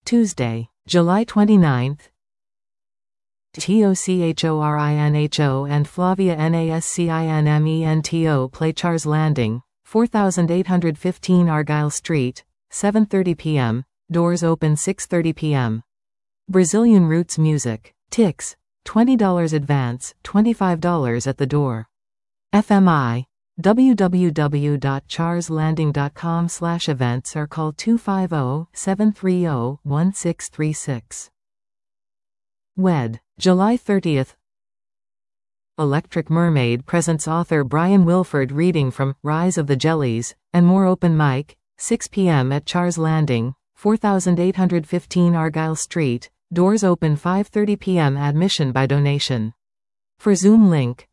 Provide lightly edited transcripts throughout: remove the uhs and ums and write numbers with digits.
Tuesday, July 29th. Tochorinho and Flavia Nascinmento play Char's Landing, 4815 Argyle Street, 7:30 p.m., doors open 6:30 p.m. Brazilian Roots Music. Tix, $20 advance, $25 at the door. FMI, www.charslanding.com/events or call 250-730-1636. WED, July 30th. Electric Mermaid presents author Brian Wilford reading from Rise of the Jellies, and more open mic, 6 p.m. at Char's Landing, 4815 Argyle Street, doors open 5:30 p.m. admission by donation. For Zoom link,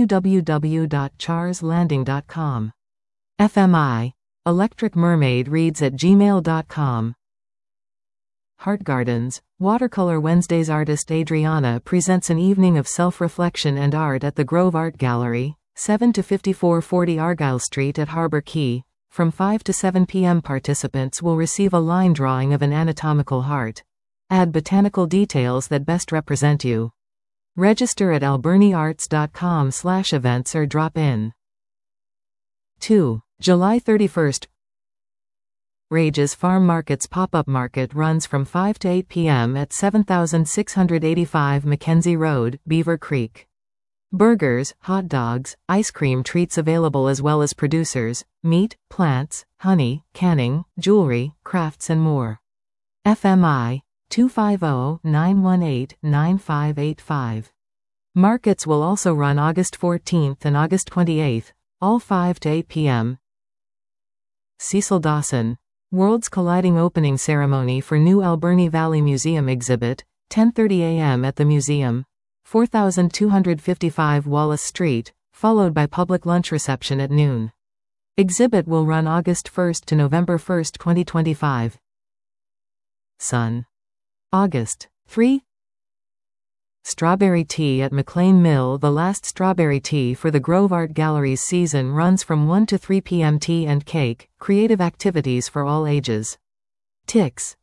www.charslanding.com. FMI, Electric Mermaid reads at gmail.com. Heart Gardens, Watercolor Wednesdays. Artist Adriana presents an evening of self-reflection and art at the Grove Art Gallery, 7 to 5440 Argyle Street at Harbor Key. From 5 to 7 p.m. participants will receive a line drawing of an anatomical heart. Add botanical details that best represent you. Register at alberniarts.com/events or drop in. 2. July 31st. Rage's Farm Market's pop-up market runs from 5 to 8 p.m. at 7685 Mackenzie Road, Beaver Creek. Burgers, hot dogs, ice cream treats available as well as producers, meat, plants, honey, canning, jewelry, crafts and more. FMI, 250-918-9585. Markets will also run August 14th and August 28th, all 5 to 8 p.m. Cecil Dawson, Worlds Colliding opening ceremony for new Alberni Valley Museum exhibit, 10:30 a.m. at the museum, 4255 Wallace Street, followed by public lunch reception at noon. Exhibit will run August 1st to November 1st, 2025. Sun. August 3. Strawberry Tea at McLean Mill. The last strawberry tea for the Grove Art Gallery's season runs from 1 to 3 p.m. Tea and cake, creative activities for all ages. Tix,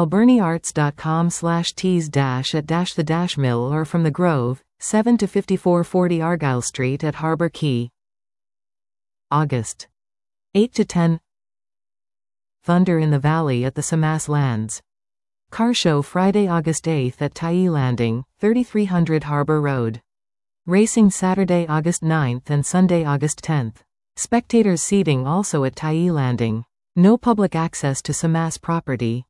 alberniarts.com/teas-at-the-mill or from the Grove, 7 to 5440 Argyle Street at Harbor Key. August 8 to 10. Thunder in the Valley at the Samas Lands. Car show Friday, August 8th at Tyee Landing, 3300 Harbor Road. Racing Saturday, August 9th and Sunday, August 10th. Spectators seating also at Tyee Landing. No public access to Samas property.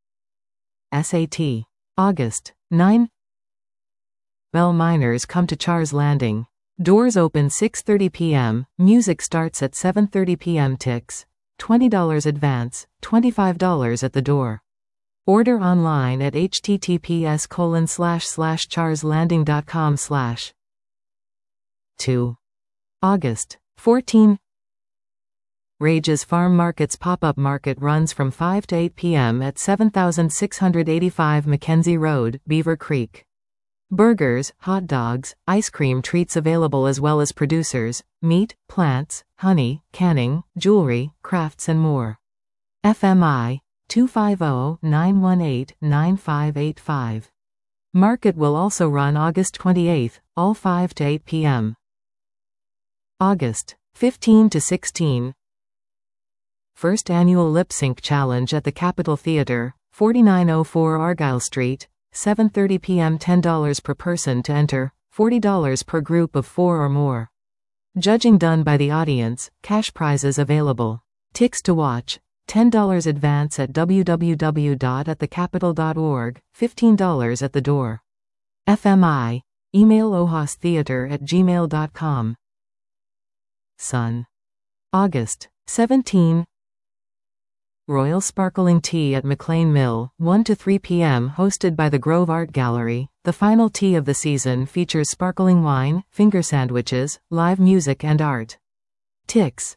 SAT. August 9. Bell Miners come to Char's Landing. Doors open 6:30 p.m., music starts at 7:30 p.m. Tix, $20 advance, $25 at the door. Order online at https://charslanding.com/. 2. August 14. Rage's Farm Market's pop-up market runs from 5 to 8 p.m. at 7685 Mackenzie Road, Beaver Creek. Burgers, hot dogs, ice cream treats available as well as producers, meat, plants, honey, canning, jewelry, crafts and more. FMI, 250-918-9585. Market will also run August 28th, all 5 to 8 p.m. August 15 to 16. First annual Lip Sync Challenge at the Capitol Theatre, 4904 Argyle Street, 7:30 p.m. $10 per person to enter, $40 per group of 4 or more. Judging done by the audience, cash prizes available. Tix to watch, $10 advance at www.atthecapitol.org, $15 at the door. FMI, email ohastheater@gmail.com. Sun. August 17. Royal Sparkling Tea at McLean Mill, 1 to 3 p.m. hosted by the Grove Art Gallery. The final tea of the season features sparkling wine, finger sandwiches, live music and art. Tix,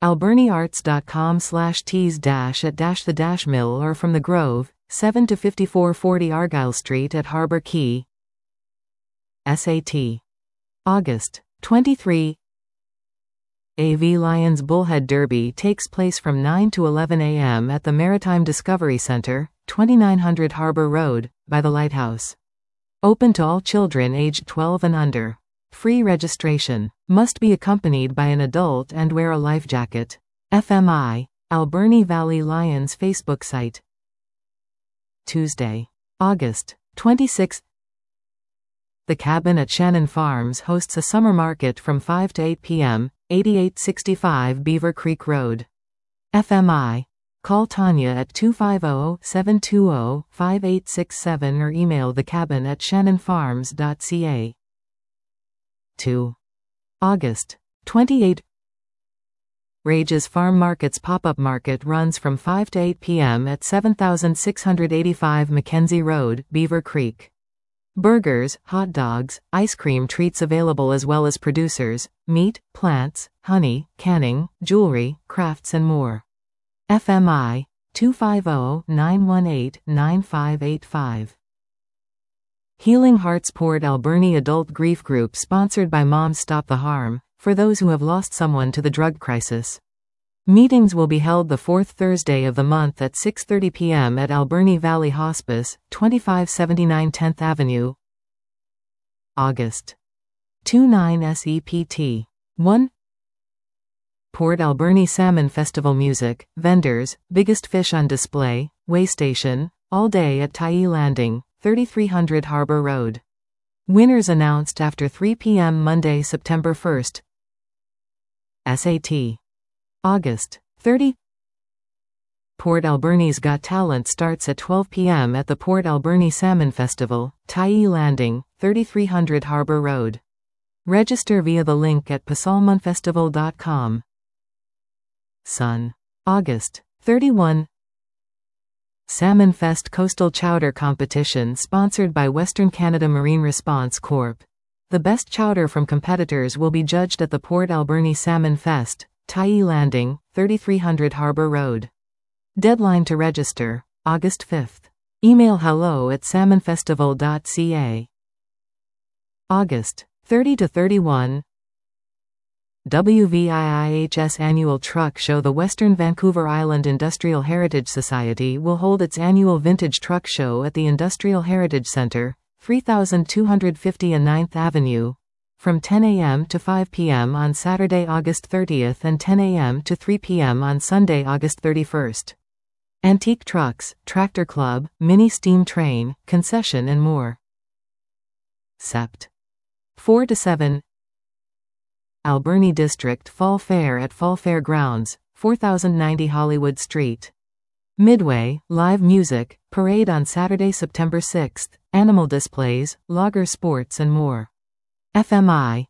alberniarts.com/teas-at-the-mill or from the Grove, 7 to 5440 Argyle Street at Harbor Key. SAT. August 23. AV Lions Bullhead Derby takes place from 9 to 11 a.m. at the Maritime Discovery Center, 2900 Harbor Road, by the Lighthouse. Open to all children aged 12 and under. Free registration. Must be accompanied by an adult and wear a life jacket. FMI. Alberni Valley Lions Facebook site. Tuesday, August 26. The Cabin at Shannon Farms hosts a summer market from 5 to 8 p.m., 8865 Beaver Creek Road. FMI. Call Tanya at 250-720-5867 or email thecabin@shannonfarms.ca. 2. August 28. Rage's Farm Market's pop-up market runs from 5 to 8 p.m. at 7685 Mackenzie Road, Beaver Creek. Burgers, hot dogs, ice cream treats available as well as producers, meat, plants, honey, canning, jewelry, crafts and more. FMI. 250-918-9585. Healing Hearts Port Alberni Adult Grief Group sponsored by Moms Stop the Harm, for those who have lost someone to the drug crisis. Meetings will be held the fourth Thursday of the month at 6:30 p.m. at Alberni Valley Hospice, 2579 10th Avenue. August 29 SEPT. 1. Port Alberni Salmon Festival Music, Vendors, Biggest Fish on Display, Way Station, all day at Tyee Landing, 3300 Harbor Road. Winners announced after 3 p.m. Monday, September 1st. SAT. August 30. Port Alberni's Got Talent starts at 12 p.m. at the Port Alberni Salmon Festival, Tyee Landing, 3300 Harbor Road. Register via the link at pasalmonfestival.com. Sun. August 31. Salmon Fest Coastal Chowder Competition sponsored by Western Canada Marine Response Corp. The best chowder from competitors will be judged at the Port Alberni Salmon Fest, Tyee Landing, 3300 Harbor Road. Deadline to register, August 5th. Email hello@salmonfestival.ca. August 30 to 31. WVIIHS Annual Truck Show. The Western Vancouver Island Industrial Heritage Society will hold its annual Vintage Truck Show at the Industrial Heritage Center, 3250 and 9th Avenue, from 10 a.m. to 5 p.m. on Saturday, August 30th and 10 a.m. to 3 p.m. on Sunday, August 31st. Antique trucks, tractor club, mini steam train, concession and more. Sept. 4 to 7. Alberni District Fall Fair at Fall Fair Grounds, 4090 Hollywood Street. Midway, live music, parade on Saturday, September 6th, animal displays, logger sports and more. FMI.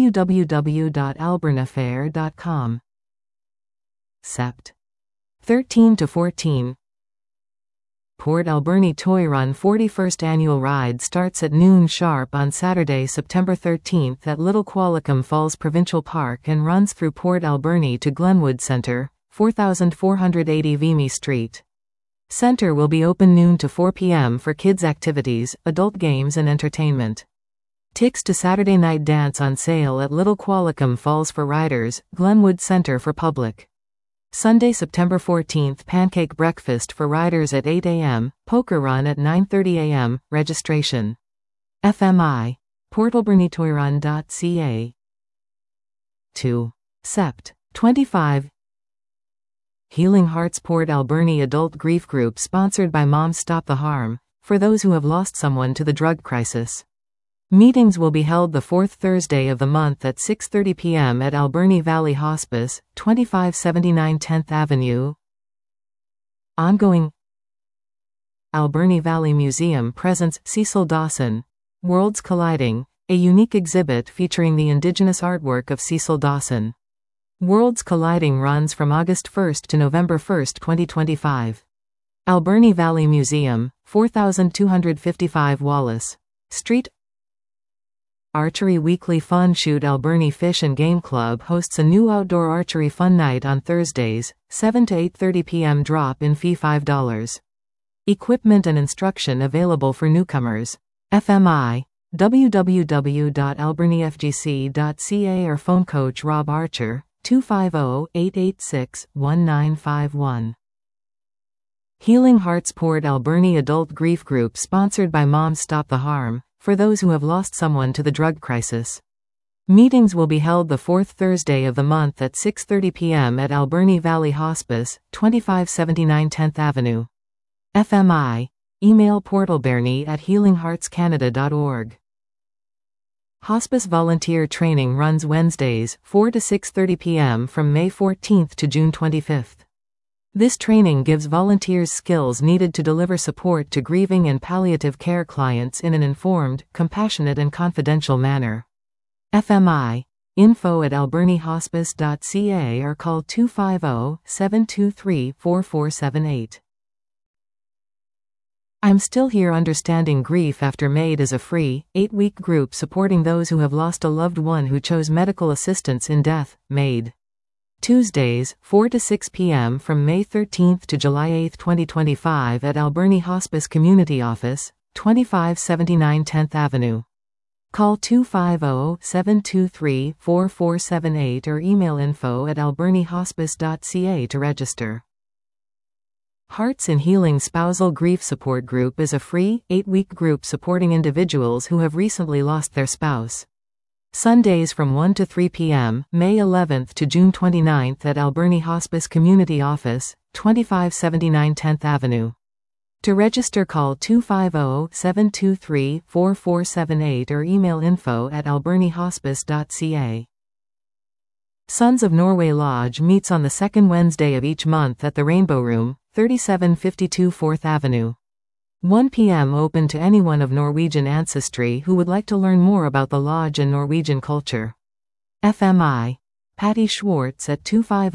www.albernafair.com. Sept. 13 to 14. Port Alberni Toy Run 41st Annual Ride starts at noon sharp on Saturday, September 13th at Little Qualicum Falls Provincial Park and runs through Port Alberni to Glenwood Center, 4480 Vimy Street. Center will be open noon to 4 p.m. for kids' activities, adult games and entertainment. Tickets to Saturday Night Dance on sale at Little Qualicum Falls for riders, Glenwood Center for public. Sunday, September 14th Pancake Breakfast for riders at 8 a.m., Poker Run at 9:30 a.m., registration. FMI. portalbernitoyrun.ca. 2. Sept. 25. Healing Hearts Port Alberni Adult Grief Group sponsored by Moms Stop the Harm, for those who have lost someone to the drug crisis. Meetings will be held the fourth Thursday of the month at 6:30 p.m. at Alberni Valley Hospice, 2579 10th Avenue. Ongoing. Alberni Valley Museum presents Cecil Dawson, Worlds Colliding, a unique exhibit featuring the Indigenous artwork of Cecil Dawson. Worlds Colliding runs from August 1st to November 1st, 2025. Alberni Valley Museum, 4255 Wallace Street. Archery Weekly Fun Shoot. Alberni Fish and Game Club hosts a new outdoor archery fun night on Thursdays, 7 to 8:30 p.m. Drop-in fee $5. Equipment and instruction available for newcomers. FMI. www.albernifgc.ca or phone coach Rob Archer, 250-886-1951. Healing Hearts Port Alberni Adult Grief Group sponsored by Moms Stop the Harm, for those who have lost someone to the drug crisis. Meetings will be held the fourth Thursday of the month at 6:30 p.m. at Alberni Valley Hospice, 2579 10th Avenue. FMI. Email portalberni@healingheartscanada.org. Hospice volunteer training runs Wednesdays, 4 to 6:30 p.m. from May 14th to June 25th. This training gives volunteers skills needed to deliver support to grieving and palliative care clients in an informed, compassionate and confidential manner. FMI. info@albernihospice.ca or call 250-723-4478. I'm Still Here Understanding Grief After MAID is a free, 8-week group supporting those who have lost a loved one who chose medical assistance in death, MAID. Tuesdays, 4 to 6 p.m. from May 13th to July 8, 2025 at Alberni Hospice Community Office, 2579 10th Avenue. Call 250-723-4478 or email info@albernihospice.ca to register. Hearts in Healing Spousal Grief Support Group is a free, 8-week group supporting individuals who have recently lost their spouse. Sundays from 1 to 3 p.m., May 11th to June 29th at Alberni Hospice Community Office, 2579 10th Avenue. To register, call 250-723-4478 or email info@albernihospice.ca. Sons of Norway Lodge meets on the second Wednesday of each month at the Rainbow Room, 3752 4th Avenue. 1 p.m. open to anyone of Norwegian ancestry who would like to learn more about the lodge and Norwegian culture. FMI. Patty Schwartz at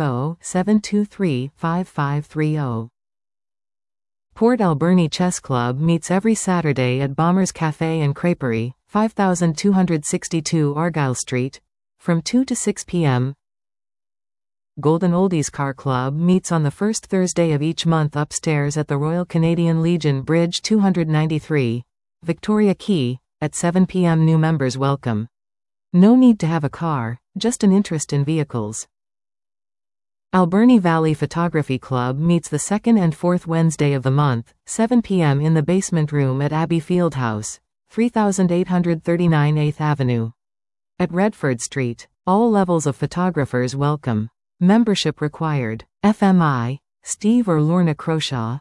250-723-5530. Port Alberni Chess Club meets every Saturday at Bombers Café and Creperie, 5262 Argyle Street, from 2 to 6 p.m. Golden Oldies Car Club meets on the first Thursday of each month upstairs at the Royal Canadian Legion Bridge 293, Victoria Quay, at 7 p.m. New members welcome. No need to have a car, just an interest in vehicles. Alberni Valley Photography Club meets the second and fourth Wednesday of the month, 7 p.m. in the basement room at Abbey Fieldhouse, 3839 8th Avenue. At Redford Street, all levels of photographers welcome. Membership required. FMI. Steve or Lorna Croshaw,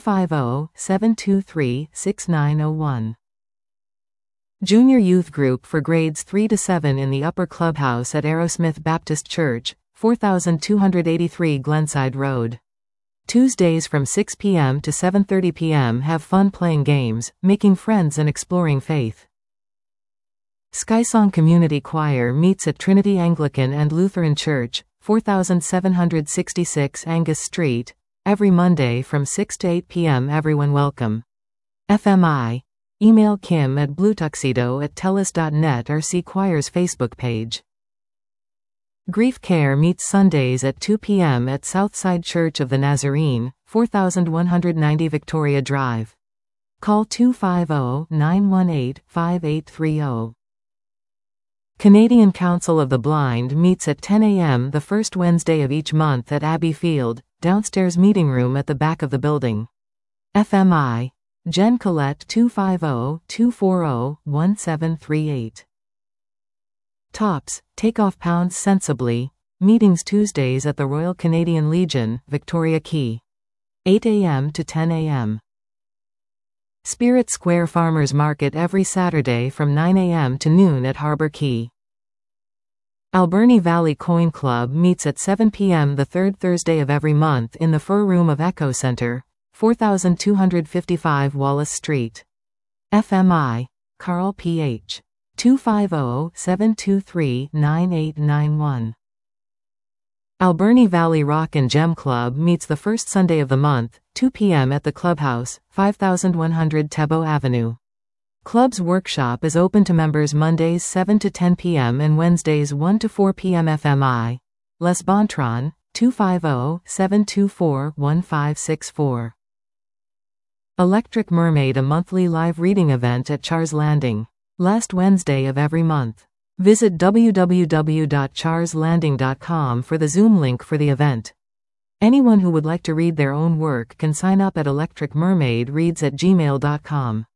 250-723-6901. Junior Youth Group for grades 3 to 7 in the Upper Clubhouse at Aerosmith Baptist Church, 4283 Glenside Road. Tuesdays from 6 p.m. to 7:30 p.m. have fun playing games, making friends and exploring faith. Skysong Community Choir meets at Trinity Anglican and Lutheran Church, 4766 Angus Street, every Monday from 6 to 8 p.m. Everyone welcome. FMI. Email kim@bluetuxedo@telus.net or see choir's Facebook page. Grief Care meets Sundays at 2 p.m. at Southside Church of the Nazarene, 4190 Victoria Drive. Call 250-918-5830. Canadian Council of the Blind meets at 10 a.m. the first Wednesday of each month at Abbey Field, downstairs meeting room at the back of the building. FMI. Jen Collette 250-240-1738. Tops, take off pounds sensibly. Meetings Tuesdays at the Royal Canadian Legion, Victoria Quay. 8 a.m. to 10 a.m. Spirit Square Farmers Market every Saturday from 9 a.m. to noon at Harbour Quay. Alberni Valley Coin Club meets at 7 p.m. the third Thursday of every month in the Fur Room of Echo Centre, 4255 Wallace Street. FMI. Carl Ph. 250-723-9891. Alberni Valley Rock and Gem Club meets the first Sunday of the month, 2 p.m. at the Clubhouse, 5100 Tebow Avenue. Club's workshop is open to members Mondays 7 to 10 p.m. and Wednesdays 1 to 4 p.m. FMI. Les Bontron, 250-724-1564. Electric Mermaid, a monthly live reading event at Char's Landing. Last Wednesday of every month. Visit www.charslanding.com for the Zoom link for the event. Anyone who would like to read their own work can sign up at electricmermaidreads@gmail.com.